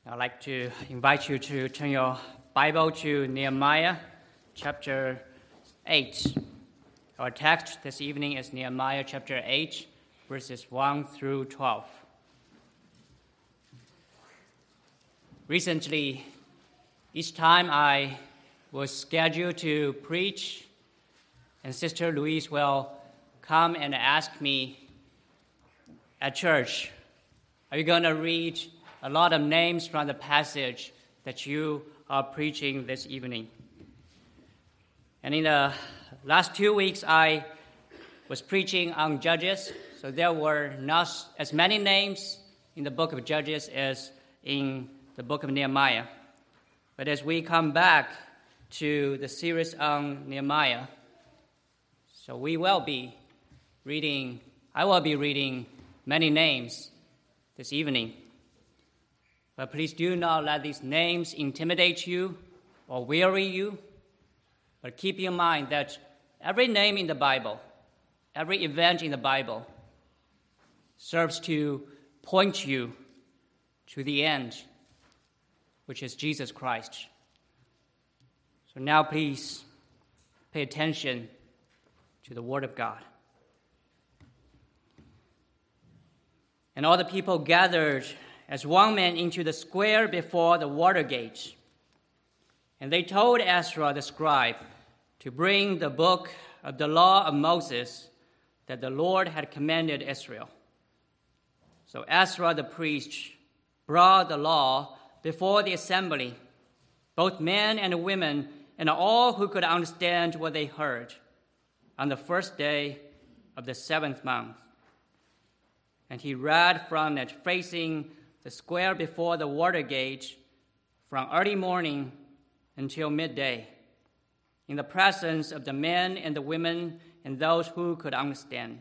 I'd like to invite you to turn your Bible to Nehemiah chapter 8. Our text this evening is Nehemiah chapter 8, verses 1 through 12. Recently, each time I was scheduled to preach, and Sister Louise will come and ask me at church, are you going to read a lot of names from the passage that you are preaching this evening? And in the last 2 weeks, I was preaching on Judges, so there were not as many names in the book of Judges as in the book of Nehemiah. But as we come back to the series on Nehemiah, so I will be reading many names this evening. But please do not let these names intimidate you or weary you. But keep in mind that every name in the Bible, every event in the Bible serves to point you to the end, which is Jesus Christ. So now please pay attention to the Word of God. And all the people gathered as one man into the square before the water gate. And they told Ezra the scribe to bring the book of the law of Moses that the Lord had commanded Israel. So Ezra the priest brought the law before the assembly, both men and women, and all who could understand what they heard, on the first day of the 7th month. And he read from it facing the square before the water gate from early morning until midday, in the presence of the men and the women and those who could understand.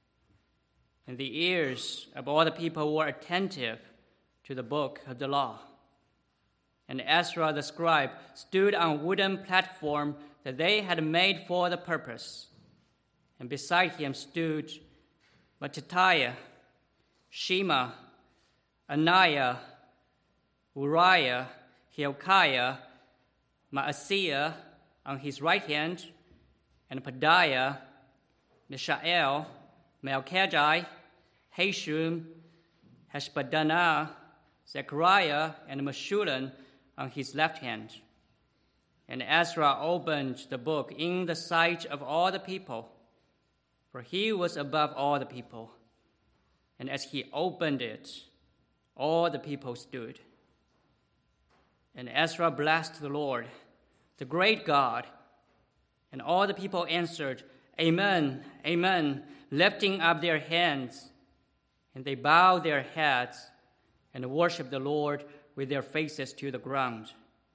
And the ears of all the people were attentive to the book of the law. And Ezra the scribe stood on a wooden platform that they had made for the purpose. And beside him stood Mattithiah, Shema, Ananiah, Uriah, Hilkiah, Maaseiah on his right hand, and Pedaiah, Mishael, Malchijah, Hashum, Hashbaddanah, Zechariah, and Meshullam on his left hand. And Ezra opened the book in the sight of all the people, for he was above all the people. And as he opened it, all the people stood. And Ezra blessed the Lord, the great God. And all the people answered, Amen, Amen, lifting up their hands. And they bowed their heads and worshiped the Lord with their faces to the ground.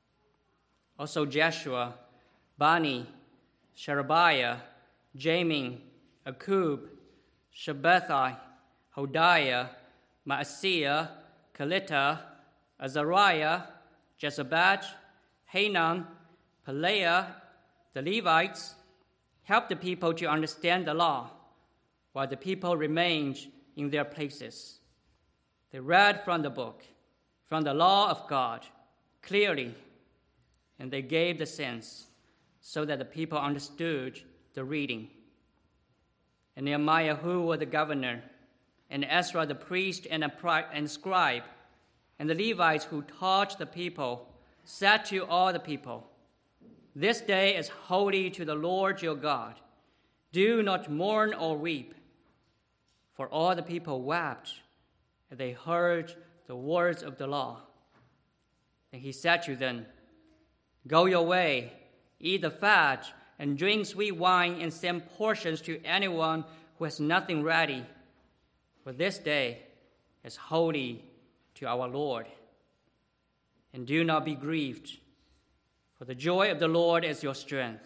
Also Jeshua, Bani, Sherebiah, Jamin, Akub, Shabbathai, Hodiah, Maaseiah, Kelita, Azariah, Jezabad, Hanan, Pelaiah, the Levites, helped the people to understand the law, while the people remained in their places. They read from the book, from the law of God, clearly, and they gave the sense so that the people understood the reading. And Nehemiah, who was the governor, and Ezra the priest and scribe, and the Levites who taught the people, said to all the people, This day is holy to the Lord your God. Do not mourn or weep. For all the people wept as they heard the words of the law. And he said to them, Go your way, eat the fat, and drink sweet wine, and send portions to anyone who has nothing ready. For this day is holy to our Lord. And do not be grieved, for the joy of the Lord is your strength.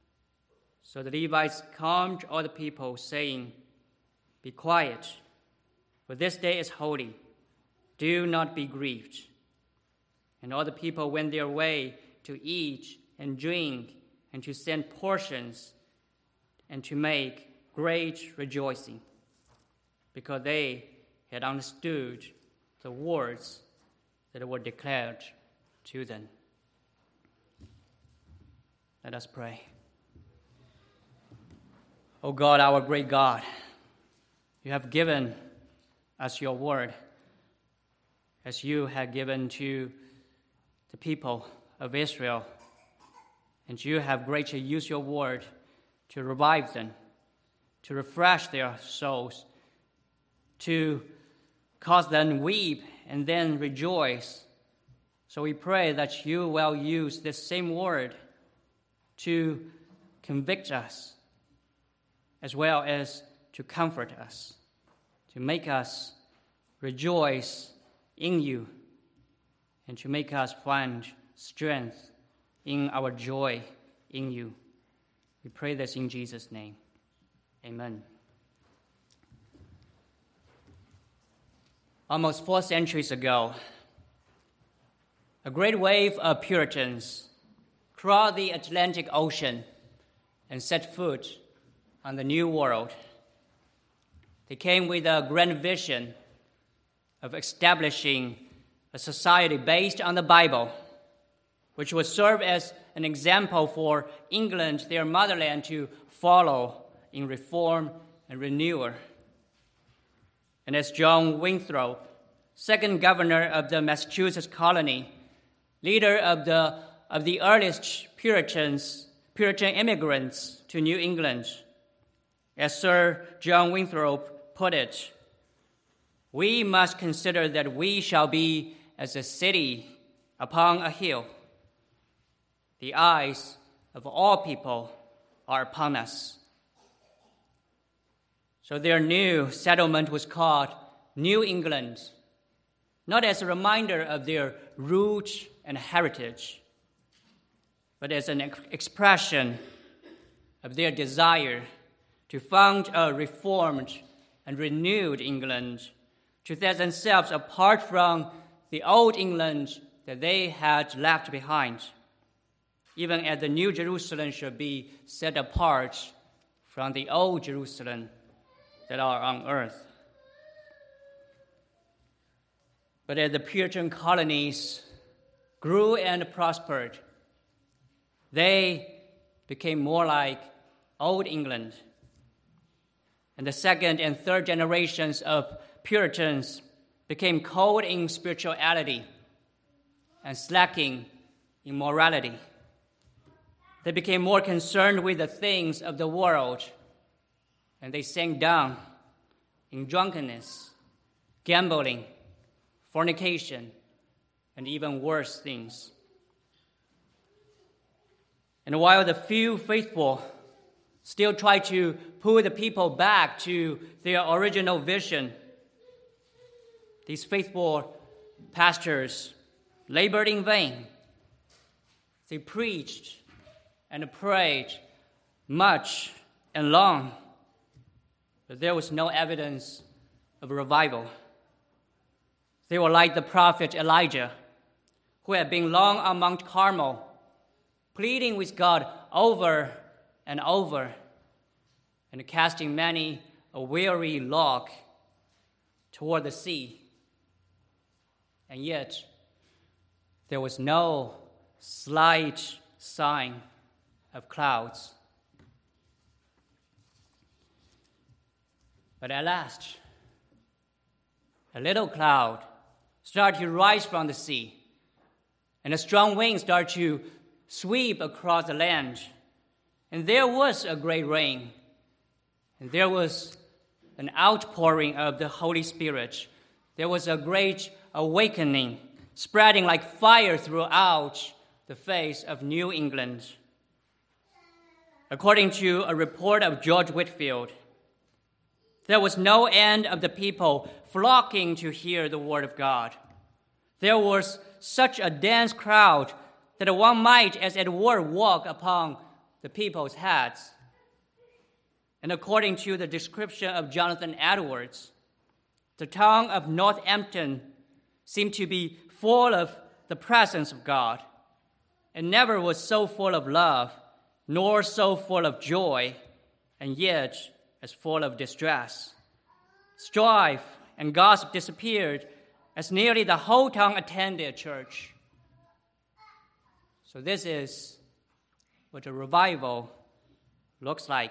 So the Levites calmed all the people, saying, Be quiet, for this day is holy. Do not be grieved. And all the people went their way to eat and drink and to send portions and to make great rejoicing, because they had understood the words that were declared to them. Let us pray. O God, our great God, you have given us your word as you had given to the people of Israel, and you have greatly used your word to revive them, to refresh their souls, to cause them weep and then rejoice. So we pray that you will use this same word to convict us, as well as to comfort us, to make us rejoice in you, and to make us find strength in our joy in you. We pray this in Jesus' name. Amen. Almost 4 centuries ago, a great wave of Puritans crossed the Atlantic Ocean and set foot on the New World. They came with a grand vision of establishing a society based on the Bible, which would serve as an example for England, their motherland, to follow in reform and renewal. And as John Winthrop, second governor of the Massachusetts colony, leader of the earliest Puritan immigrants to New England, as Sir John Winthrop put it, we must consider that we shall be as a city upon a hill. The eyes of all people are upon us. So their new settlement was called New England, not as a reminder of their roots and heritage, but as an expression of their desire to found a reformed and renewed England, to set themselves apart from the old England that they had left behind, even as the New Jerusalem should be set apart from the old Jerusalem that are on earth. But as the Puritan colonies grew and prospered, they became more like Old England. And the second and third generations of Puritans became cold in spirituality and slacking in morality. They became more concerned with the things of the world, and they sank down in drunkenness, gambling, fornication, and even worse things. And while the few faithful still try to pull the people back to their original vision, these faithful pastors labored in vain. They preached and prayed much and long, but there was no evidence of revival. They were like the prophet Elijah, who had been long on Mount Carmel, pleading with God over and over, and casting many a weary log toward the sea. And yet, there was no slight sign of clouds. But at last, a little cloud started to rise from the sea, and a strong wind started to sweep across the land. And there was a great rain, and there was an outpouring of the Holy Spirit. There was a great awakening, spreading like fire throughout the face of New England. According to a report of George Whitefield, there was no end of the people flocking to hear the word of God. There was such a dense crowd that one might, as it were, walk upon the people's heads. And according to the description of Jonathan Edwards, the town of Northampton seemed to be full of the presence of God. It never was so full of love, nor so full of joy, and yet as full of distress. Strife and gossip disappeared, as nearly the whole town attended church. So this is what a revival looks like.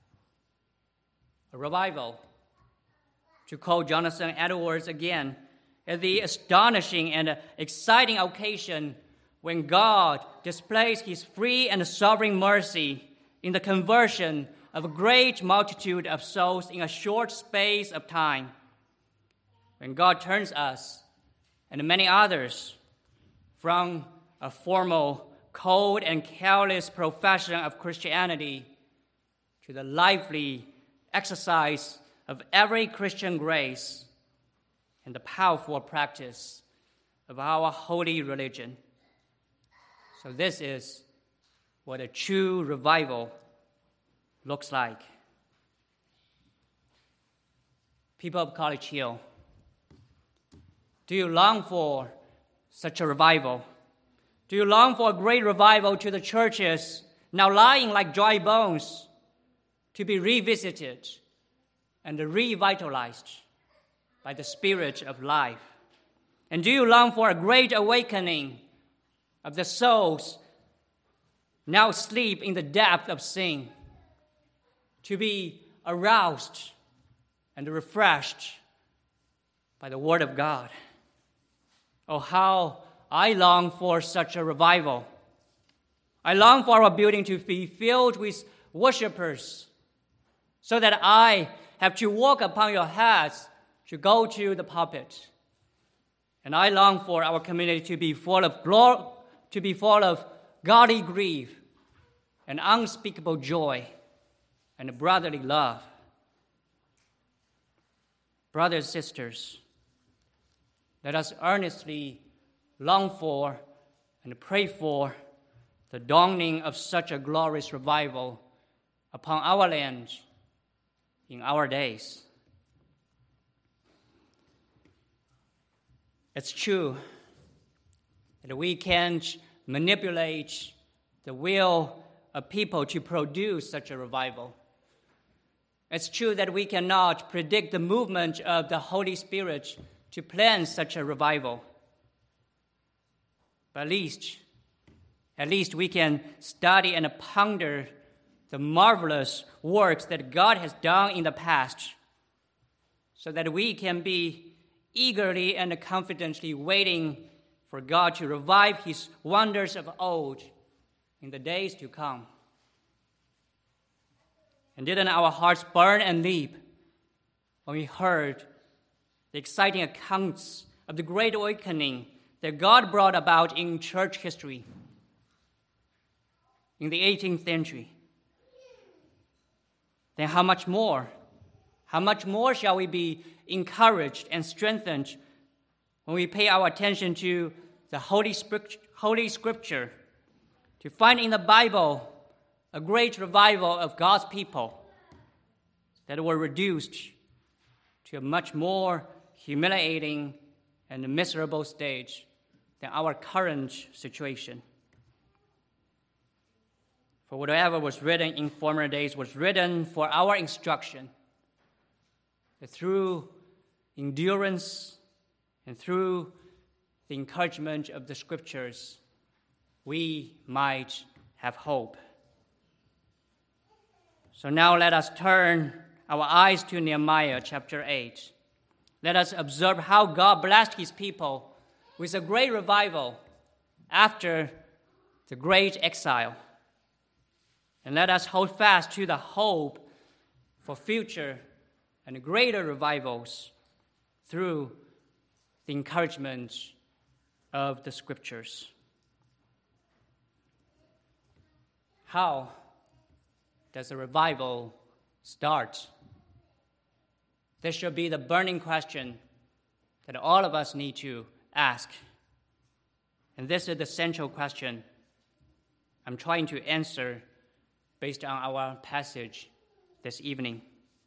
A revival, to quote Jonathan Edwards again, is the astonishing and exciting occasion when God displays his free and sovereign mercy in the conversion of a great multitude of souls in a short space of time. When God turns us and many others from a formal, cold, and careless profession of Christianity to the lively exercise of every Christian grace and the powerful practice of our holy religion. So this is what a true revival looks like. People of College Hill, do you long for such a revival? Do you long for a great revival to the churches now lying like dry bones to be revisited and revitalized by the Spirit of life? And do you long for a great awakening of the souls now asleep in the depth of sin to be aroused and refreshed by the Word of God? Oh, how I long for such a revival. I long for our building to be filled with worshipers so that I have to walk upon your heads to go to the pulpit. And I long for our community to be full of godly grief and unspeakable joy and brotherly love. Brothers and sisters, let us earnestly long for and pray for the dawning of such a glorious revival upon our land in our days. It's true that we can't manipulate the will of people to produce such a revival. It's true that we cannot predict the movement of the Holy Spirit to plan such a revival. But at least we can study and ponder the marvelous works that God has done in the past so that we can be eagerly and confidently waiting for God to revive his wonders of old in the days to come. And didn't our hearts burn and leap when we heard the exciting accounts of the great awakening that God brought about in church history in the 18th century? Then how much more shall we be encouraged and strengthened when we pay our attention to the Holy Scripture, to find in the Bible a great revival of God's people that were reduced to a much more humiliating and miserable stage than our current situation. For whatever was written in former days was written for our instruction, that through endurance and through the encouragement of the Scriptures, we might have hope. So now let us turn our eyes to Nehemiah chapter 8. Let us observe how God blessed his people with a great revival after the great exile. And let us hold fast to the hope for future and greater revivals through the encouragement of the Scriptures. How does a revival start? This should be the burning question that all of us need to ask. And this is the central question I'm trying to answer based on our passage this evening.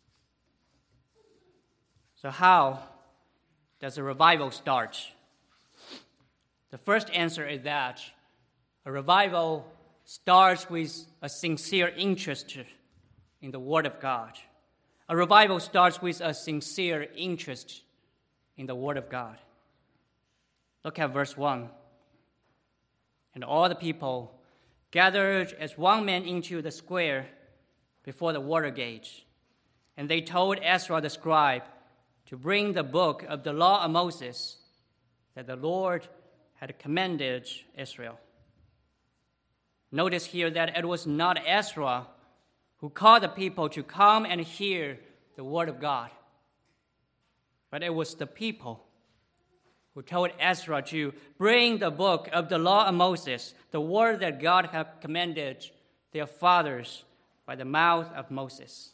So how does a revival start? The first answer is that a revival starts with a sincere interest in the Word of God. A revival starts with a sincere interest in the Word of God. Look at verse 1. And all the people gathered as one man into the square before the water gate. And they told Ezra the scribe to bring the book of the law of Moses that the Lord had commanded Israel. Notice here that it was not Ezra who called the people to come and hear the word of God, but it was the people who told Ezra to bring the book of the law of Moses, the word that God had commanded their fathers by the mouth of Moses.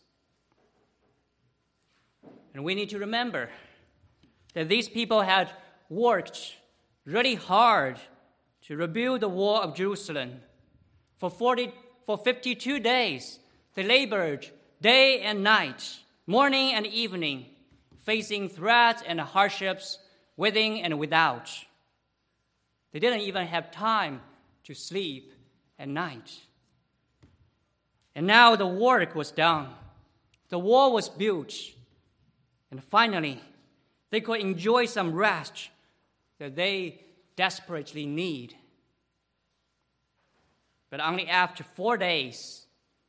And we need to remember that these people had worked really hard to rebuild the wall of Jerusalem. For 52 days, they labored day and night, morning and evening, facing threats and hardships within and without. They didn't even have time to sleep at night. And now the work was done. The wall was built. And finally, they could enjoy some rest that they desperately need. But only after 4 days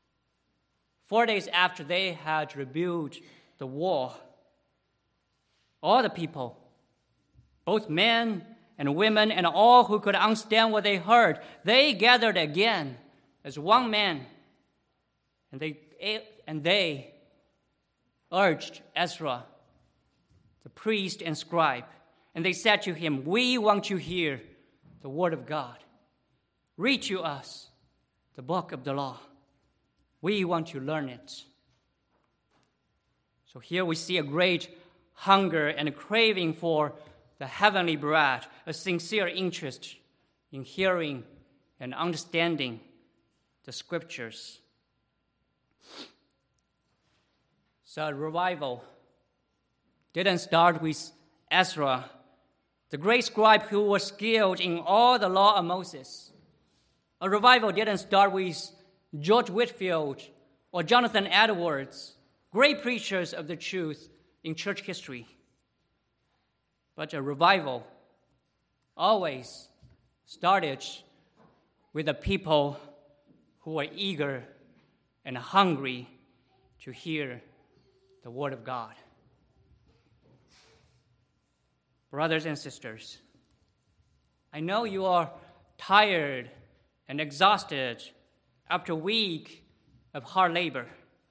after they had rebuilt the wall, all the people, both men and women and all who could understand what they heard, they gathered again as one man, and they urged Ezra, the priest and scribe, and they said to him, "We want to hear the word of God. Read to us the book of the law. We want to learn it." So here we see a great hunger and a craving for the heavenly bread, a sincere interest in hearing and understanding the scriptures. So revival didn't start with Ezra, the great scribe who was skilled in all the law of Moses. A revival didn't start with George Whitefield or Jonathan Edwards, great preachers of the truth in church history. But a revival always started with the people who were eager and hungry to hear the word of God. Brothers and sisters, I know you are tired and exhausted after a week of hard labor.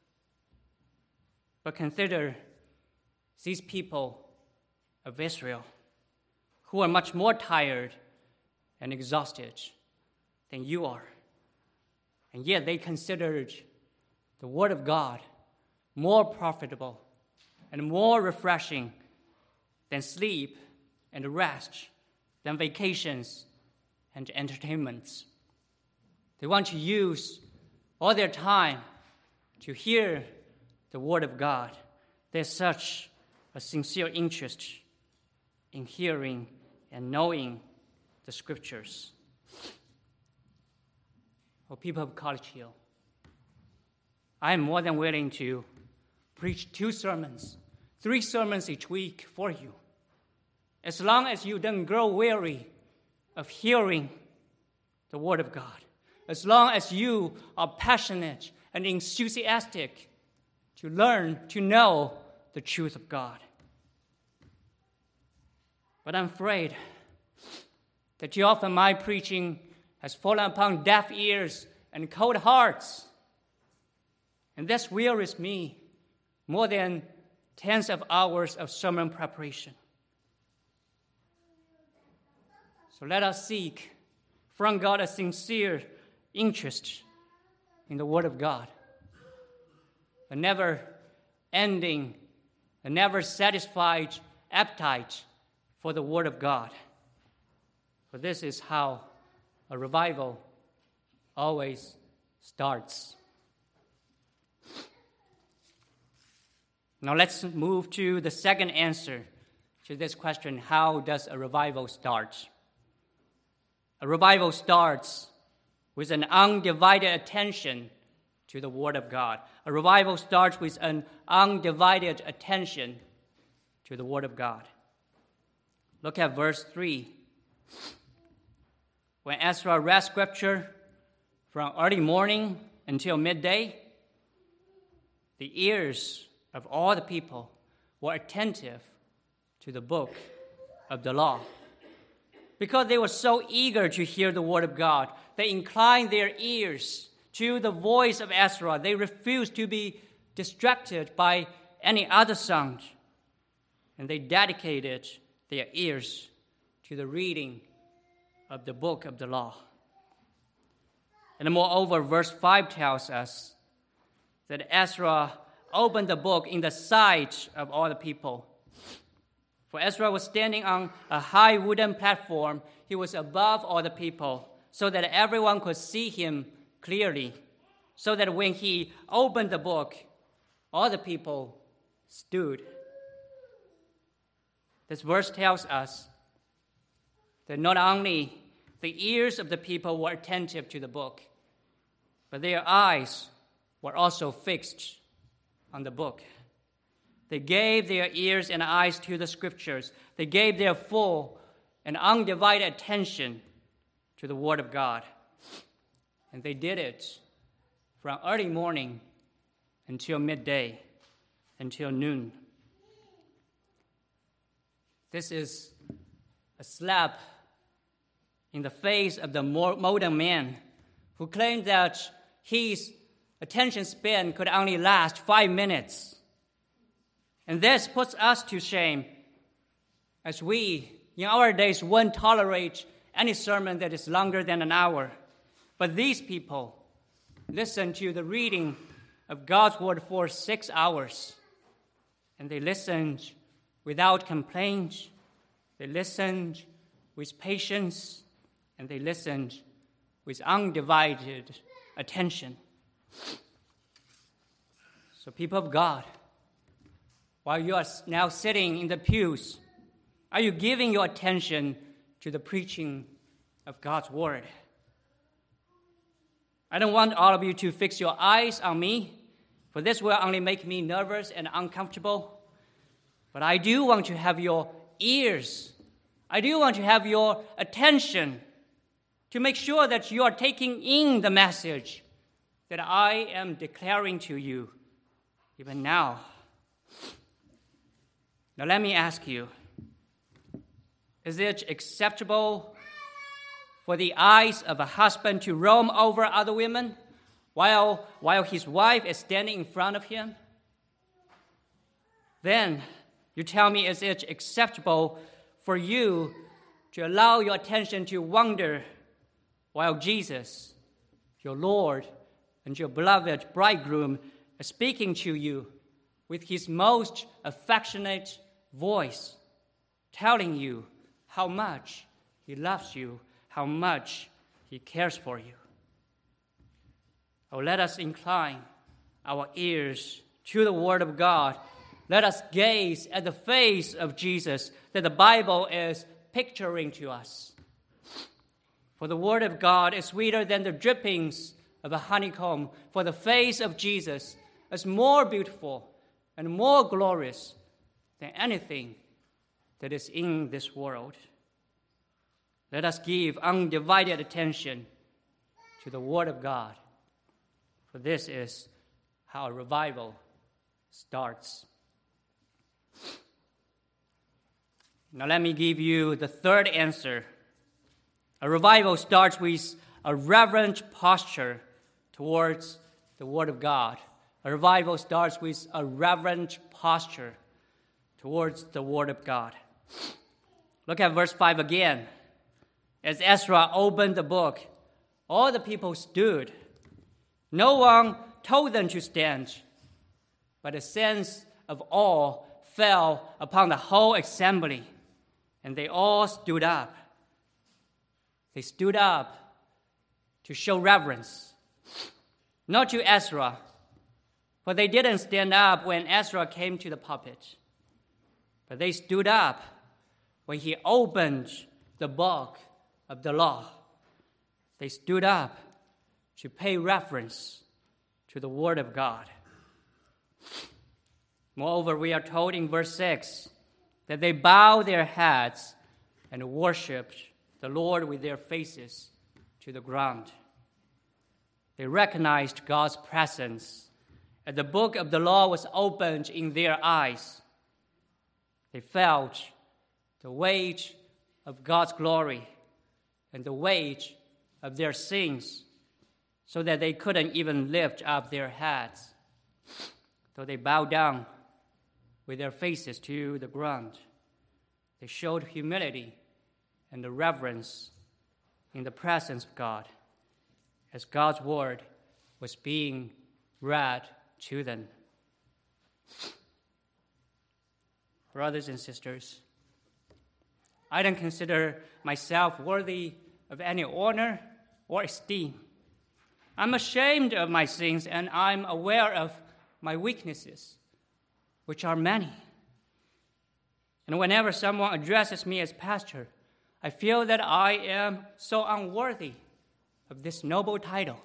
But consider these people of Israel who are much more tired and exhausted than you are. And yet they considered the word of God more profitable and more refreshing than sleep and rest, than vacations and entertainments. They want to use all their time to hear the word of God. There's such a sincere interest in hearing and knowing the scriptures. Oh, people of College Hill, I am more than willing to preach 2 sermons, 3 sermons each week for you, as long as you don't grow weary of hearing the word of God, as long as you are passionate and enthusiastic to learn, to know the truth of God. But I'm afraid that too often my preaching has fallen upon deaf ears and cold hearts. And this wearies me more than tens of hours of sermon preparation. So let us seek from God a sincere interest in the Word of God, a never-ending, a never-satisfied appetite for the Word of God. For this is how a revival always starts. Now let's move to the second answer to this question: how does a revival start? A revival starts with an undivided attention to the Word of God. A revival starts with an undivided attention to the Word of God. Look at verse 3 when Ezra read Scripture from early morning until midday, the ears of all the people were attentive to the book of the law. Because they were so eager to hear the word of God, they inclined their ears to the voice of Ezra. They refused to be distracted by any other sound, and they dedicated their ears to the reading of the book of the law. And moreover, verse 5 tells us that Ezra opened the book in the sight of all the people. For Ezra was standing on a high wooden platform. He was above all the people, so that everyone could see him clearly, so that when he opened the book, all the people stood. This verse tells us that not only the ears of the people were attentive to the book, but their eyes were also fixed on the book. They gave their ears and eyes to the Scriptures. They gave their full and undivided attention to the Word of God. And they did it from early morning until midday, until noon. This is a slap in the face of the modern man who claimed that his attention span could only last 5 minutes. And this puts us to shame, as we, in our days, won't tolerate any sermon that is longer than an hour. But these people listen to the reading of God's word for 6 hours, and they listened without complaint. They listened with patience, and they listened with undivided attention. So, people of God, while you are now sitting in the pews, are you giving your attention to the preaching of God's word? I don't want all of you to fix your eyes on me, for this will only make me nervous and uncomfortable. But I do want to have your ears. I do want to have your attention to make sure that you are taking in the message that I am declaring to you even now. Now let me ask you, is it acceptable for the eyes of a husband to roam over other women while his wife is standing in front of him? Then you tell me, is it acceptable for you to allow your attention to wander while Jesus, your Lord and your beloved bridegroom, is speaking to you with his most affectionate voice, telling you how much he loves you, how much he cares for you? Oh, let us incline our ears to the Word of God. Let us gaze at the face of Jesus that the Bible is picturing to us. For the Word of God is sweeter than the drippings of a honeycomb, for the face of Jesus is more beautiful and more glorious than anything that is in this world. Let us give undivided attention to the Word of God, for this is how a revival starts. Now let me give you the third answer. A revival starts with a reverent posture towards the Word of God. A revival starts with a reverent posture towards the Word of God. Look at verse 5 again. As Ezra opened the book, all the people stood. No one told them to stand, but a sense of awe fell upon the whole assembly, and they all stood up. They stood up to show reverence, not to Ezra, for they didn't stand up when Ezra came to the pulpit, but they stood up when he opened the book of the law. They stood up to pay reference to the Word of God. Moreover, we are told in verse 6 that they bowed their heads and worshiped the Lord with their faces to the ground. They recognized God's presence, and the book of the law was opened in their eyes. They felt the weight of God's glory and the weight of their sins, so that they couldn't even lift up their heads, though they bowed down with their faces to the ground. They showed humility and the reverence in the presence of God as God's word was being read to them. Brothers and sisters, I don't consider myself worthy of any honor or esteem. I'm ashamed of my sins, and I'm aware of my weaknesses, which are many. And whenever someone addresses me as pastor, I feel that I am so unworthy of this noble title.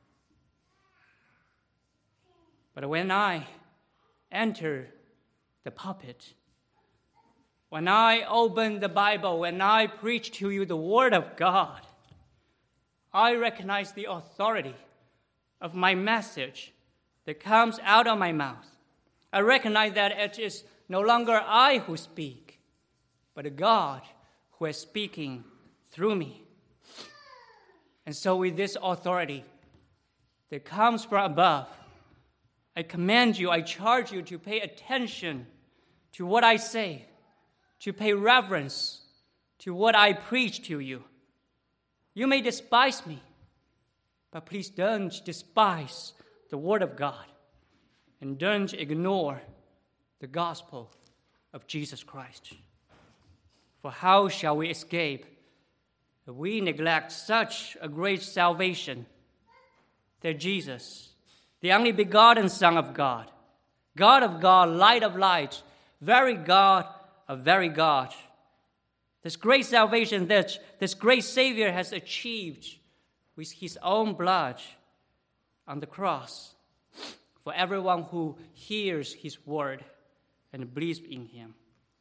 But when I enter the pulpit, when I open the Bible, when I preach to you the Word of God, I recognize the authority of my message that comes out of my mouth. I recognize that it is no longer I who speak, but God who is speaking through me. And so with this authority that comes from above, I command you, I charge you to pay attention to what I say, to pay reverence to what I preach to you. You may despise me, but please don't despise the Word of God, and don't ignore the gospel of Jesus Christ. For how shall we escape if we neglect such a great salvation that Jesus, the only begotten Son of God, God of God, light of light, very God of very God, this great salvation that this great Savior has achieved with his own blood on the cross for everyone who hears his word and believes in him.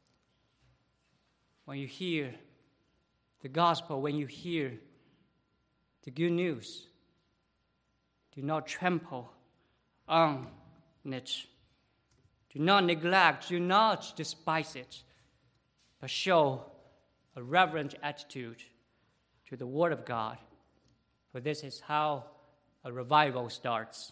When you hear the gospel, when you hear the good news, do not trample on it. Do not neglect, do not despise it, but show a reverent attitude to the Word of God, for this is how a revival starts.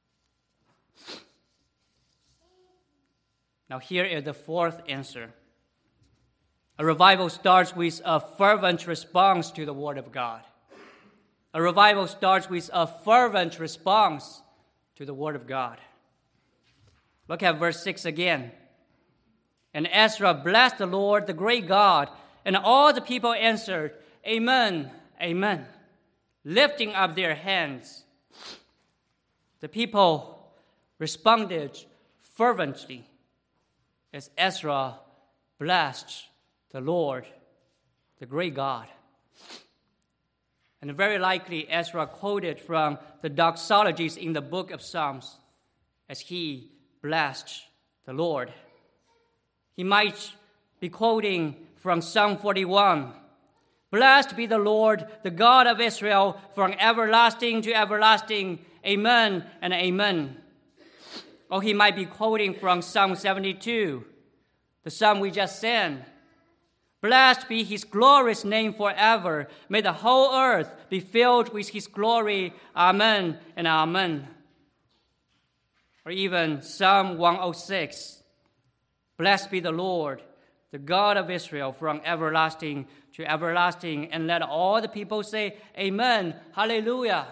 Now here is the fourth answer. A revival starts with a fervent response to the Word of God. A revival starts with a fervent response to the Word of God. Look at verse 6 again. And Ezra blessed the Lord, the great God, and all the people answered, Amen, Amen, lifting up their hands. The people responded fervently as Ezra blessed the Lord, the great God. And very likely Ezra quoted from the doxologies in the book of Psalms as he blessed the Lord. He might be quoting from Psalm 41, Blessed be the Lord, the God of Israel, from everlasting to everlasting. Amen and amen. Or he might be quoting from Psalm 72, the psalm we just sang. Blessed be his glorious name forever. May the whole earth be filled with his glory. Amen and amen. Or even Psalm 106. Blessed be the Lord, the God of Israel, from everlasting to everlasting. And let all the people say, Amen, hallelujah.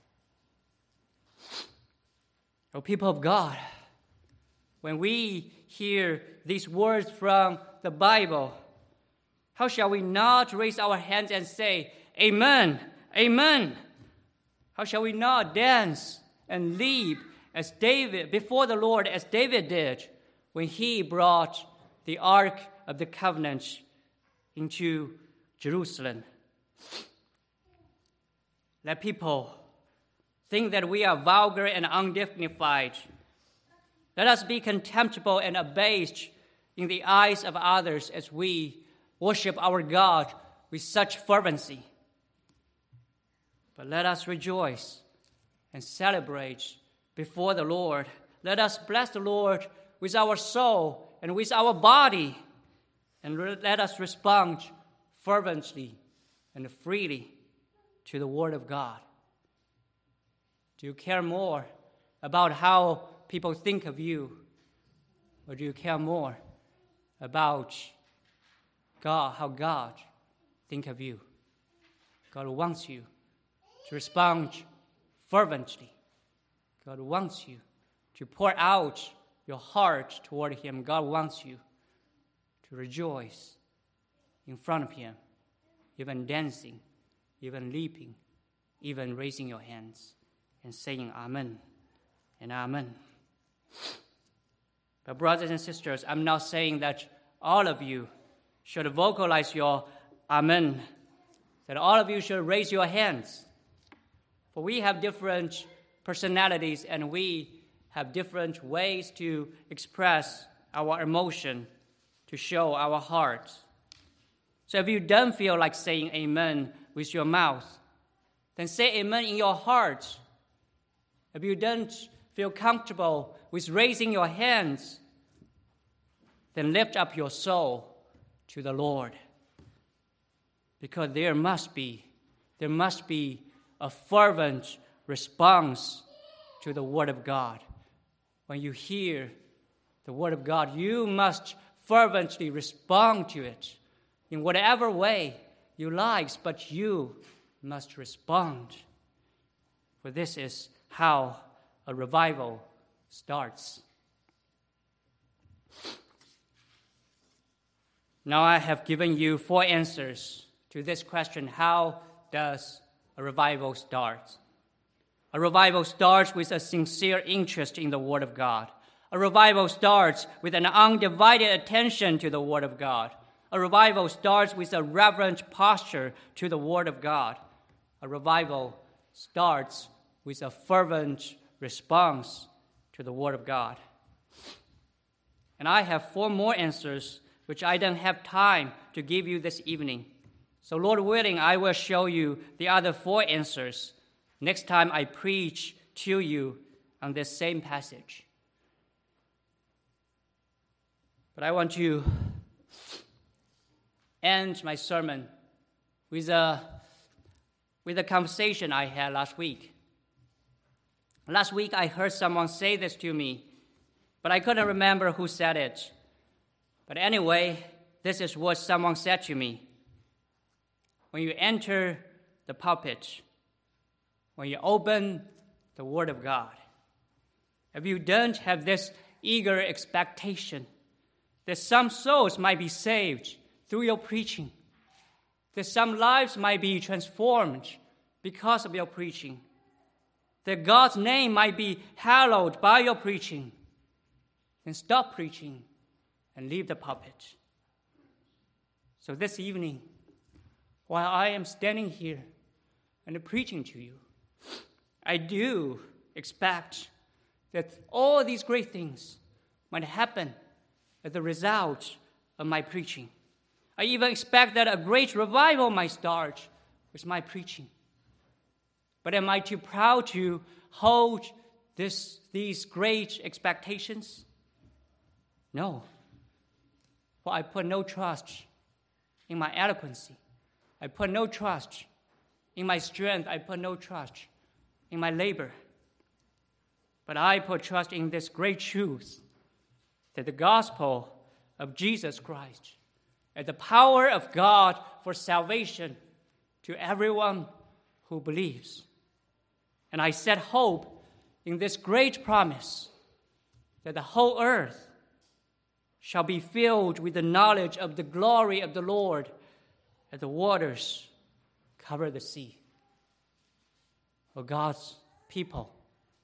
O people of God, when we hear these words from the Bible, how shall we not raise our hands and say, Amen, Amen? How shall we not dance and leap as David before the Lord as David did when he brought the Ark of the Covenant into Jerusalem? Let people think that we are vulgar and undignified. Let us be contemptible and abased in the eyes of others as we worship our God with such fervency. but let us rejoice and celebrate before the Lord. Let us bless the Lord with our soul and with our body, and let us respond fervently and freely to the Word of God. Do you care more about how people think of you, or do you care more about God, how God thinks of you? God wants you to respond fervently. God wants you to pour out your heart toward Him. God wants you to rejoice in front of Him, even dancing, even leaping, even raising your hands and saying Amen and Amen. But brothers and sisters, I'm not saying that all of you should vocalize your Amen, that all of you should raise your hands. For we have different personalities and we have different ways to express our emotion, to show our heart. So if you don't feel like saying Amen with your mouth, then say Amen in your heart. If you don't feel comfortable with raising your hands, then lift up your soul to the Lord. Because there must be a fervent response to the Word of God. When you hear the Word of God, you must fervently respond to it in whatever way you like, but you must respond. For this is how a revival starts. Now I have given you 4 answers to this question: how does a revival start? A revival starts with a sincere interest in the Word of God. A revival starts with an undivided attention to the Word of God. A revival starts with a reverent posture to the Word of God. A revival starts with a fervent response to the Word of God. And I have 4 more answers which I don't have time to give you this evening. So Lord willing, I will show you the other 4 answers next time I preach to you on this same passage. But I want to end my sermon with a conversation I had last week. Last week I heard someone say this to me, but I couldn't remember who said it. But anyway, this is what someone said to me. When you enter the pulpit, when you open the Word of God, if you don't have this eager expectation that some souls might be saved through your preaching, that some lives might be transformed because of your preaching, that God's name might be hallowed by your preaching, then stop preaching and leave the pulpit. So this evening, while I am standing here and preaching to you, I do expect that all these great things might happen as a result of my preaching. I even expect that a great revival might start with my preaching. But am I too proud to hold these great expectations? No. For I put no trust in my eloquence. I put no trust in my strength. I put no trust in my labor. But I put trust in this great truth that the gospel of Jesus Christ is the power of God for salvation to everyone who believes. And I set hope in this great promise that the whole earth shall be filled with the knowledge of the glory of the Lord as the waters cover the sea. For God's people,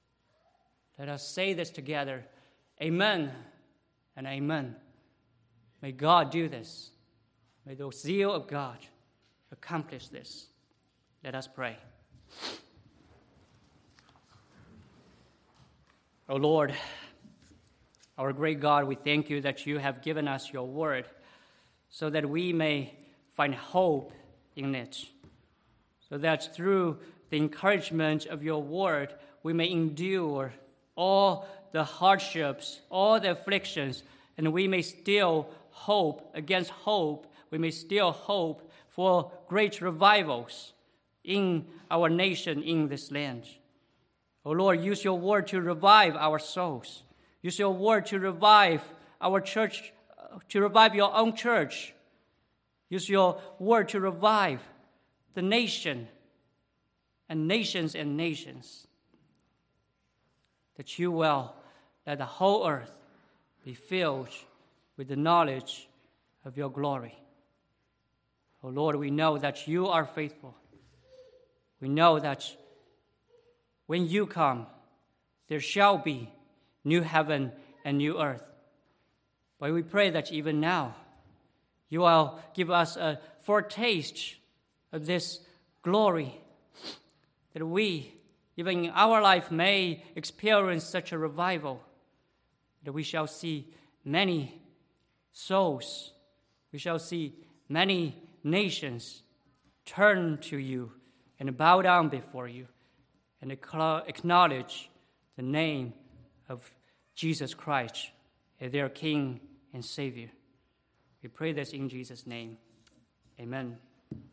let us say this together. Amen and amen. May God do this. May the zeal of God accomplish this. Let us pray. O Lord, our great God, we thank you that you have given us your word so that we may find hope in it, so that through the encouragement of your word, we may endure all the hardships, all the afflictions, and we may still hope against hope. We may still hope for great revivals in our nation, in this land. Oh Lord, use your word to revive our souls. Use your word to revive our church, to revive your own church. Use your word to revive the nation and nations and nations. That you will let the whole earth be filled with the knowledge of your glory. Oh Lord, we know that you are faithful. We know that when you come, there shall be new heaven and new earth. But we pray that even now, you will give us a foretaste of this glory, that we, even in our life, may experience such a revival, that we shall see many souls, we shall see many nations turn to you and bow down before you and acknowledge the name of Jesus Christ as their King and Savior. We pray this in Jesus' name. Amen.